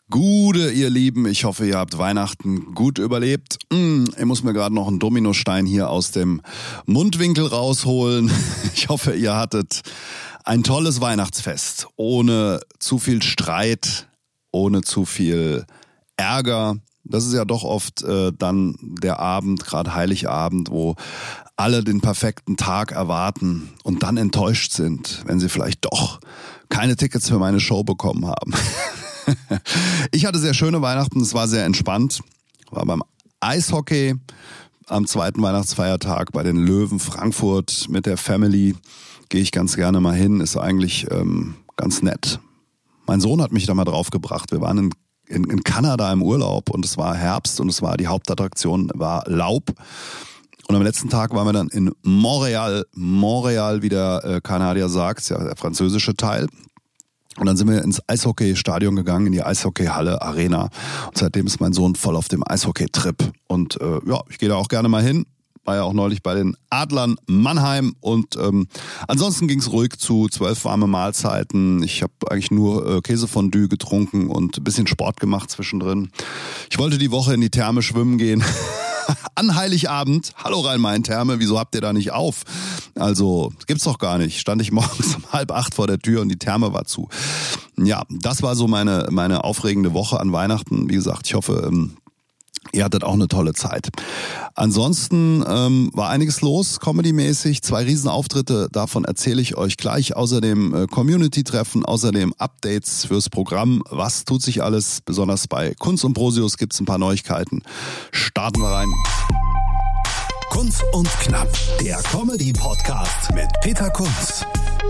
Gude, ihr Lieben, ich hoffe, ihr habt Weihnachten gut überlebt. Ich muss mir gerade noch einen Dominostein hier aus dem Mundwinkel rausholen. Ich hoffe, ihr hattet ein tolles Weihnachtsfest, ohne zu viel Streit, ohne zu viel Ärger. Das ist ja doch oft dann der Abend, gerade Heiligabend, wo alle den perfekten Tag erwarten und dann enttäuscht sind, wenn sie vielleicht doch keine Tickets für meine Show bekommen haben. Ich hatte sehr schöne Weihnachten, es war sehr entspannt. War beim Eishockey am zweiten Weihnachtsfeiertag bei den Löwen Frankfurt mit der Family. Gehe ich ganz gerne mal hin, ist eigentlich ganz nett. Mein Sohn hat mich da mal draufgebracht. Wir waren in Kanada im Urlaub und es war Herbst und es war die Hauptattraktion war Laub. Und am letzten Tag waren wir dann in Montreal, wie der Kanadier sagt, ist ja der französische Teil. Und dann sind wir ins Eishockey-Stadion gegangen, in die Eishockeyhalle, Arena. Und seitdem ist mein Sohn voll auf dem Eishockey-Trip. Und ich gehe da auch gerne mal hin. War ja auch neulich bei den Adlern Mannheim. Und ansonsten ging es ruhig zu, 12 warme Mahlzeiten. Ich habe eigentlich nur Käsefondue getrunken und ein bisschen Sport gemacht zwischendrin. Ich wollte die Woche in die Therme schwimmen gehen. An Heiligabend, hallo Rhein-Main-Therme, wieso habt ihr da nicht auf? Also, gibt's doch gar nicht. Stand ich morgens um 7:30 vor der Tür und die Therme war zu. Ja, das war so meine aufregende Woche an Weihnachten. Wie gesagt, ich hoffe, ihr hattet auch eine tolle Zeit. Ansonsten war einiges los, Comedy-mäßig. 2 Riesenauftritte, davon erzähle ich euch gleich. Außerdem Community-Treffen, außerdem Updates fürs Programm. Was tut sich alles? Besonders bei Kunz und Prosius gibt es ein paar Neuigkeiten. Starten wir rein. Kunz und Knapp, der Comedy-Podcast mit Peter Kunz.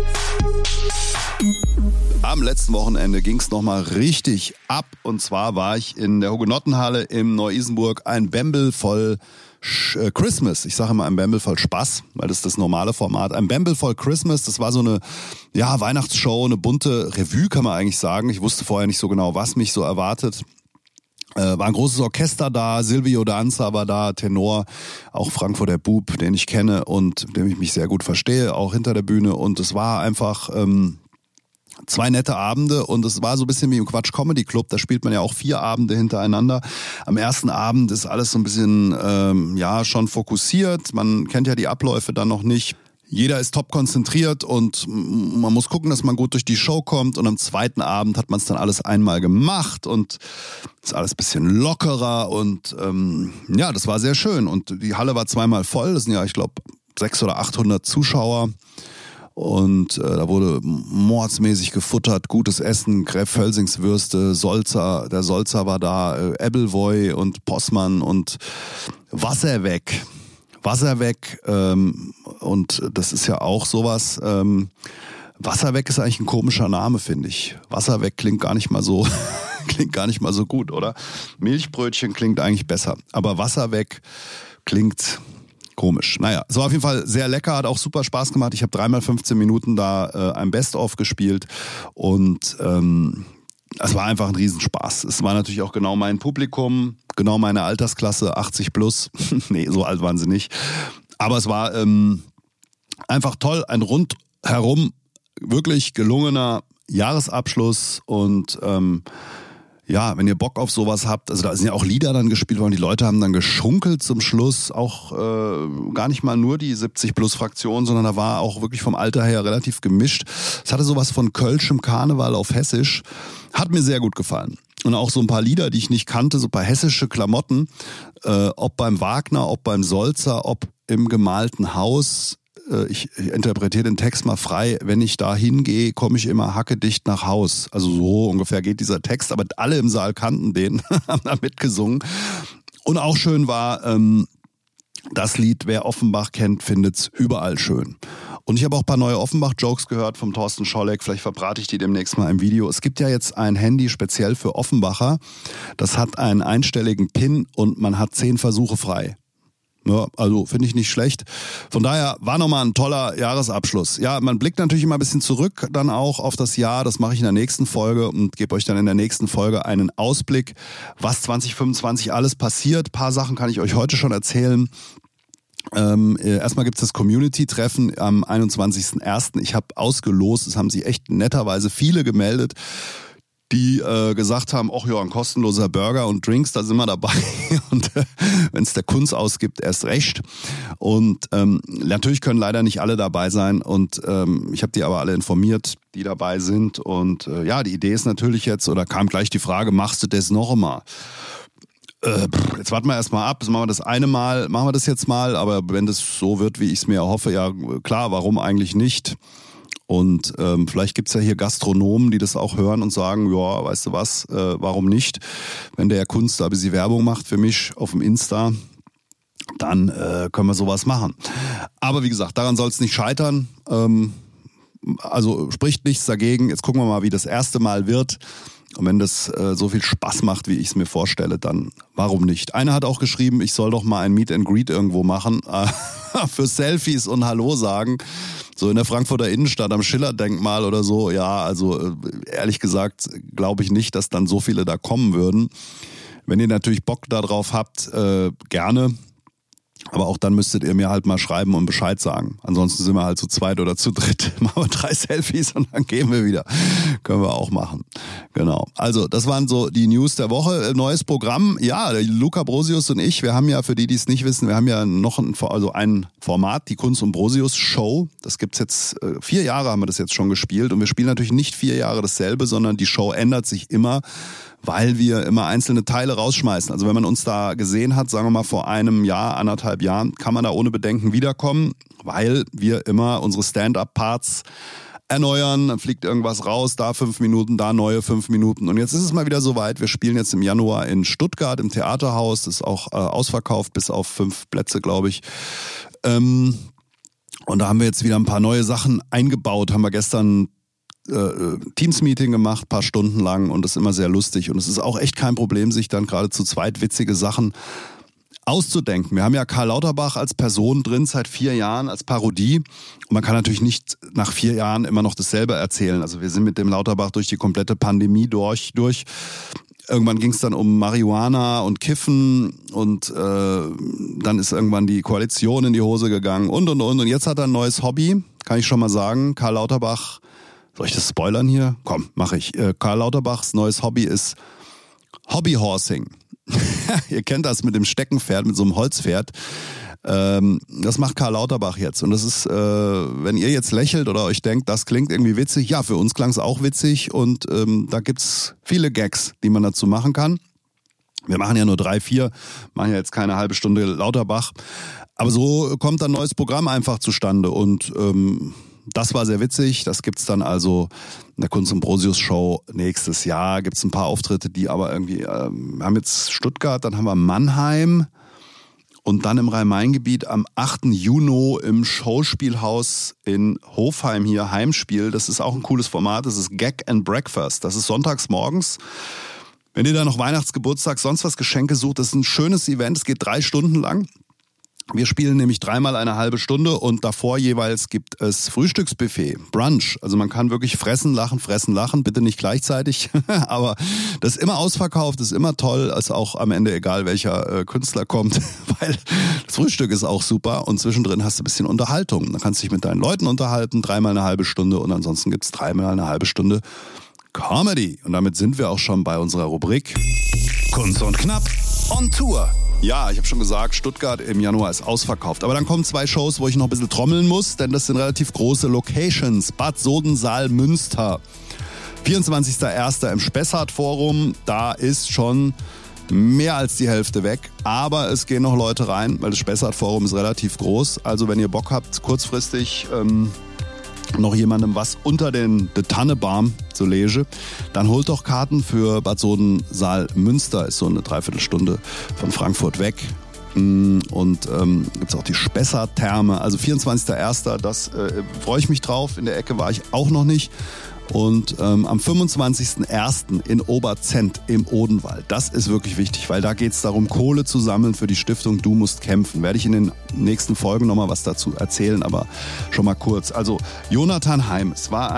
Am letzten Wochenende ging es nochmal richtig ab. Und zwar war ich in der Hugenottenhalle im Neu-Isenburg, ein Bembel voll Christmas. Ich sage immer ein Bembel voll Spaß, weil das ist das normale Format. Ein Bembel voll Christmas, das war so eine Weihnachtsshow, eine bunte Revue, kann man eigentlich sagen. Ich wusste vorher nicht so genau, was mich so erwartet. War ein großes Orchester da, Silvio Danza war da, Tenor, auch Frankfurt der Bub, den ich kenne und dem ich mich sehr gut verstehe, auch hinter der Bühne. Und es war einfach 2 nette Abende und es war so ein bisschen wie im Quatsch Comedy Club, da spielt man ja auch 4 Abende hintereinander. Am ersten Abend ist alles so ein bisschen schon fokussiert, man kennt ja die Abläufe dann noch nicht. Jeder ist top konzentriert und man muss gucken, dass man gut durch die Show kommt. Und am zweiten Abend hat man es dann alles einmal gemacht und ist alles ein bisschen lockerer. Und das war sehr schön. Und die Halle war 2-mal voll. Das sind ja, ich glaube, 600 oder 800 Zuschauer. Und da wurde mordsmäßig gefuttert, gutes Essen, Gräf-Völsings-Würste, Solzer, der Solzer war da, Ebbelwoi und Possmann und Wasser weg. Und das ist ja auch sowas, Wasserweg ist eigentlich ein komischer Name, finde ich. Wasserweg klingt gar nicht mal so gut, oder? Milchbrötchen klingt eigentlich besser, aber Wasserweg klingt komisch. Naja, es war auf jeden Fall sehr lecker, hat auch super Spaß gemacht. Ich habe 3x 15 Minuten da ein Best-of gespielt und es war einfach ein Riesenspaß. Es war natürlich auch genau mein Publikum, genau meine Altersklasse, 80 plus. Nee, so alt waren sie nicht. Aber es war einfach toll, ein rundherum wirklich gelungener Jahresabschluss und wenn ihr Bock auf sowas habt, also da sind ja auch Lieder dann gespielt worden, die Leute haben dann geschunkelt zum Schluss, auch gar nicht mal nur die 70-Plus-Fraktion, sondern da war auch wirklich vom Alter her relativ gemischt. Es hatte sowas von Kölschem Karneval auf Hessisch, hat mir sehr gut gefallen. Und auch so ein paar Lieder, die ich nicht kannte, so ein paar hessische Klamotten, ob beim Wagner, ob beim Solzer, ob im gemalten Haus. Ich interpretiere den Text mal frei, wenn ich da hingehe, komme ich immer hackedicht nach Haus. Also so ungefähr geht dieser Text, aber alle im Saal kannten den, haben da mitgesungen. Und auch schön war das Lied, wer Offenbach kennt, findet's überall schön. Und ich habe auch ein paar neue Offenbach-Jokes gehört vom Thorsten Scholleck, vielleicht verbrate ich die demnächst mal im Video. Es gibt ja jetzt ein Handy speziell für Offenbacher, das hat einen einstelligen PIN und man hat 10 Versuche frei. Ja, also finde ich nicht schlecht. Von daher war nochmal ein toller Jahresabschluss. Ja, man blickt natürlich immer ein bisschen zurück dann auch auf das Jahr. Das mache ich in der nächsten Folge und gebe euch dann in der nächsten Folge einen Ausblick, was 2025 alles passiert. Ein paar Sachen kann ich euch heute schon erzählen. Erstmal gibt's das Community-Treffen am 21.01. Ich habe ausgelost, es haben sich echt netterweise viele gemeldet. die gesagt haben, ach ja, ein kostenloser Burger und Drinks, da sind wir dabei. Und wenn es der Kunz ausgibt, erst recht. Und natürlich können leider nicht alle dabei sein. Und ich habe die aber alle informiert, die dabei sind. Und die Idee ist natürlich jetzt, oder kam gleich die Frage, machst du das noch einmal? Jetzt warten wir erstmal ab, machen wir das eine Mal, machen wir das jetzt mal. Aber wenn das so wird, wie ich es mir erhoffe, ja klar, warum eigentlich nicht? Und vielleicht gibt's ja hier Gastronomen, die das auch hören und sagen, ja, weißt du was, warum nicht? Wenn der Herr Kunz da ein bisschen Werbung macht für mich auf dem Insta, dann können wir sowas machen. Aber wie gesagt, daran soll es nicht scheitern. Also spricht nichts dagegen. Jetzt gucken wir mal, wie das erste Mal wird. Und wenn das so viel Spaß macht, wie ich es mir vorstelle, dann warum nicht? Einer hat auch geschrieben, ich soll doch mal ein Meet and Greet irgendwo machen für Selfies und Hallo sagen. So in der Frankfurter Innenstadt am Schiller-Denkmal oder so. Ja, also ehrlich gesagt glaube ich nicht, dass dann so viele da kommen würden. Wenn ihr natürlich Bock darauf habt, gerne. Aber auch dann müsstet ihr mir halt mal schreiben und Bescheid sagen. Ansonsten sind wir halt zu zweit oder zu dritt. Machen wir 3 Selfies und dann gehen wir wieder. Können wir auch machen. Genau. Also das waren so die News der Woche. Neues Programm. Ja, Luca Brosius und ich, wir haben ja, für die es nicht wissen, wir haben ja noch ein Format, die Kunz und Brosius Show. Das gibt's jetzt, 4 Jahre haben wir das jetzt schon gespielt. Und wir spielen natürlich nicht 4 Jahre dasselbe, sondern die Show ändert sich immer, weil wir immer einzelne Teile rausschmeißen. Also wenn man uns da gesehen hat, sagen wir mal vor einem Jahr, 1,5 Jahren, kann man da ohne Bedenken wiederkommen, weil wir immer unsere Stand-up-Parts erneuern, dann fliegt irgendwas raus, da 5 Minuten, da neue 5 Minuten. Und jetzt ist es mal wieder soweit, wir spielen jetzt im Januar in Stuttgart im Theaterhaus, das ist auch ausverkauft, bis auf 5 Plätze, glaube ich. Und da haben wir jetzt wieder ein paar neue Sachen eingebaut, haben wir gestern Teams-Meeting gemacht, paar Stunden lang, und das ist immer sehr lustig. Und es ist auch echt kein Problem, sich dann gerade zu zweit witzige Sachen auszudenken. Wir haben ja Karl Lauterbach als Person drin seit 4 Jahren als Parodie. Und man kann natürlich nicht nach 4 Jahren immer noch dasselbe erzählen. Also wir sind mit dem Lauterbach durch die komplette Pandemie durch. Irgendwann ging es dann um Marihuana und Kiffen und dann ist irgendwann die Koalition in die Hose gegangen und. Und jetzt hat er ein neues Hobby, kann ich schon mal sagen. Karl Lauterbach, soll ich das spoilern hier? Komm, mache ich. Karl Lauterbachs neues Hobby ist Hobbyhorsing. Ihr kennt das mit dem Steckenpferd, mit so einem Holzpferd. Das macht Karl Lauterbach jetzt. Und das ist, wenn ihr jetzt lächelt oder euch denkt, das klingt irgendwie witzig, ja, für uns klang es auch witzig. Und da gibt's viele Gags, die man dazu machen kann. Wir machen ja nur 3, 4, machen ja jetzt keine halbe Stunde Lauterbach. Aber so kommt ein neues Programm einfach zustande. Und das war sehr witzig. Das gibt's dann also in der Kunz und Brosius Show nächstes Jahr. Gibt's ein paar Auftritte, die aber irgendwie, wir haben jetzt Stuttgart, dann haben wir Mannheim und dann im Rhein-Main-Gebiet am 8. Juni im Schauspielhaus in Hofheim hier Heimspiel. Das ist auch ein cooles Format. Das ist Gag and Breakfast. Das ist sonntags morgens. Wenn ihr da noch Weihnachtsgeburtstag, sonst was Geschenke sucht, das ist ein schönes Event. Es geht 3 Stunden lang. Wir spielen nämlich 3-mal eine halbe Stunde und davor jeweils gibt es Frühstücksbuffet, Brunch. Also man kann wirklich fressen, lachen, bitte nicht gleichzeitig. Aber das ist immer ausverkauft, das ist immer toll, ist auch am Ende egal, welcher Künstler kommt, weil das Frühstück ist auch super und zwischendrin hast du ein bisschen Unterhaltung. Dann kannst du dich mit deinen Leuten unterhalten, 3-mal eine halbe Stunde und ansonsten gibt's 3-mal eine halbe Stunde Comedy. Und damit sind wir auch schon bei unserer Rubrik Kunz und Knapp on Tour. Ja, ich habe schon gesagt, Stuttgart im Januar ist ausverkauft. Aber dann kommen 2 Shows, wo ich noch ein bisschen trommeln muss, denn das sind relativ große Locations. Bad Sodensaal, Münster. 24.01. im Spessart-Forum. Da ist schon mehr als die Hälfte weg. Aber es gehen noch Leute rein, weil das Spessart-Forum ist relativ groß. Also wenn ihr Bock habt, kurzfristig noch jemandem was unter den Tannebaum zu lege, dann holt doch Karten für Bad Sodensaal Münster, ist so eine Dreiviertelstunde von Frankfurt weg. Und gibt es auch die Spessart-Therme, also 24.01., das freue ich mich drauf, in der Ecke war ich auch noch nicht. Und am 25.01. in Oberzent im Odenwald. Das ist wirklich wichtig, weil da geht es darum, Kohle zu sammeln für die Stiftung Du musst kämpfen. Werde ich in den nächsten Folgen nochmal was dazu erzählen, aber schon mal kurz. Also Jonathan Heim,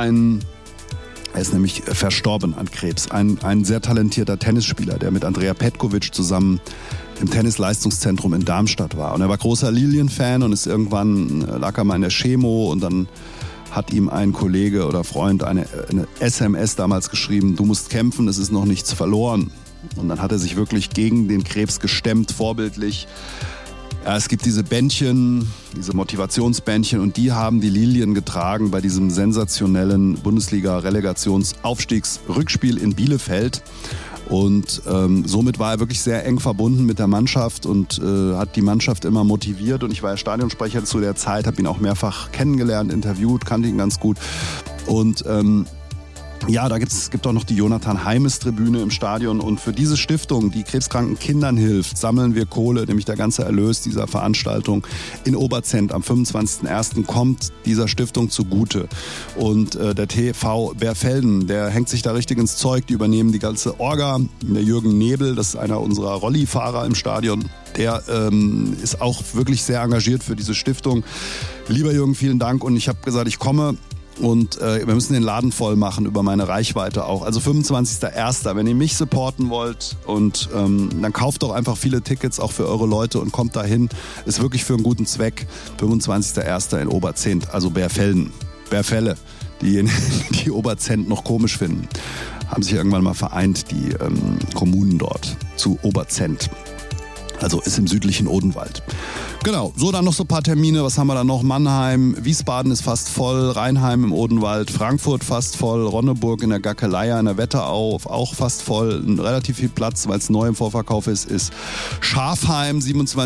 er ist nämlich verstorben an Krebs. Ein sehr talentierter Tennisspieler, der mit Andrea Petkovic zusammen im Tennisleistungszentrum in Darmstadt war. Und er war großer Lilien-Fan und ist irgendwann, lag er mal in der Chemo und dann hat ihm ein Kollege oder Freund eine SMS damals geschrieben, du musst kämpfen, es ist noch nichts verloren. Und dann hat er sich wirklich gegen den Krebs gestemmt, vorbildlich. Ja, es gibt diese Bändchen, diese Motivationsbändchen und die haben die Lilien getragen bei diesem sensationellen Bundesliga-Relegations-Aufstiegsrückspiel in Bielefeld. Und somit war er wirklich sehr eng verbunden mit der Mannschaft und hat die Mannschaft immer motiviert. Und ich war ja Stadionsprecher zu der Zeit, habe ihn auch mehrfach kennengelernt, interviewt, kannte ihn ganz gut. Und ja, gibt auch noch die Jonathan-Heimes-Tribüne im Stadion. Und für diese Stiftung, die krebskranken Kindern hilft, sammeln wir Kohle, nämlich der ganze Erlös dieser Veranstaltung in Oberzent am 25.01. kommt dieser Stiftung zugute. Und der TV Berfelden, der hängt sich da richtig ins Zeug, die übernehmen die ganze Orga. Der Jürgen Nebel, das ist einer unserer Rollifahrer im Stadion, der ist auch wirklich sehr engagiert für diese Stiftung. Lieber Jürgen, vielen Dank und ich habe gesagt, ich komme. Und wir müssen den Laden voll machen über meine Reichweite auch. Also 25.01. Wenn ihr mich supporten wollt und dann kauft doch einfach viele Tickets auch für eure Leute und kommt dahin. Ist wirklich für einen guten Zweck. 25.01. in Oberzent, also Berfelle. Diejenigen, die Oberzent noch komisch finden, haben sich irgendwann mal vereint, die Kommunen dort zu Oberzent. Also ist im südlichen Odenwald. Genau, so dann noch so ein paar Termine. Was haben wir da noch? Mannheim, Wiesbaden ist fast voll, Rheinheim im Odenwald, Frankfurt fast voll, Ronneburg in der Gackeleier in der Wetterau auch fast voll. Relativ viel Platz, weil es neu im Vorverkauf ist Schafheim,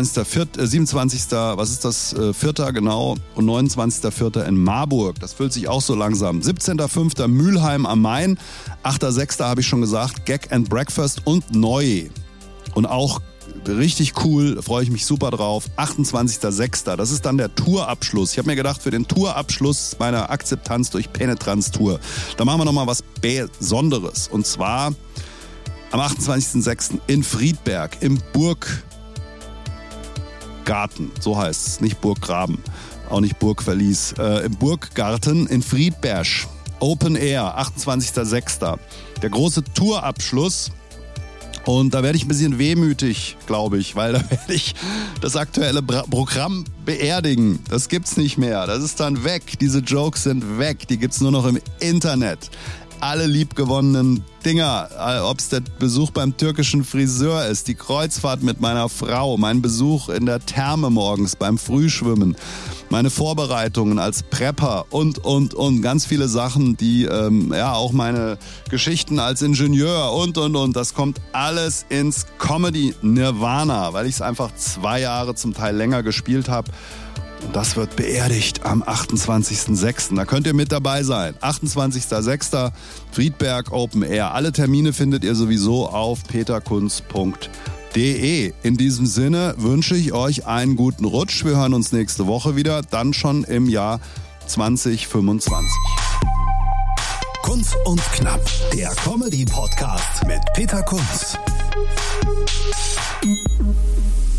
4. genau, und 29.04. in Marburg. Das füllt sich auch so langsam. 17.05. Mülheim am Main, 8.06. habe ich schon gesagt, Gag and Breakfast und neu. Und auch richtig cool, freue ich mich super drauf. 28.06. Das ist dann der Tourabschluss. Ich habe mir gedacht, für den Tourabschluss meiner Akzeptanz durch Penetranz-Tour, da machen wir nochmal was Besonderes. Und zwar am 28.06. in Friedberg im Burggarten. So heißt es, nicht Burggraben, auch nicht Burgverlies. Im Burggarten in Friedberg. Open Air, 28.06. Der große Tourabschluss. Und da werde ich ein bisschen wehmütig, glaube ich, weil da werde ich das aktuelle Programm beerdigen. Das gibt's nicht mehr. Das ist dann weg. Diese Jokes sind weg. Die gibt's nur noch im Internet. Alle liebgewonnenen Dinger, ob es der Besuch beim türkischen Friseur ist, die Kreuzfahrt mit meiner Frau, mein Besuch in der Therme morgens beim Frühschwimmen, meine Vorbereitungen als Prepper und ganz viele Sachen, die auch meine Geschichten als Ingenieur und. Das kommt alles ins Comedy-Nirvana, weil ich es einfach 2 Jahre, zum Teil länger gespielt habe. Und das wird beerdigt am 28.06. Da könnt ihr mit dabei sein. 28.06. Friedberg Open Air. Alle Termine findet ihr sowieso auf peterkunz.de. In diesem Sinne wünsche ich euch einen guten Rutsch. Wir hören uns nächste Woche wieder, dann schon im Jahr 2025. Kunz und Knapp, der Comedy-Podcast mit Peter Kunz.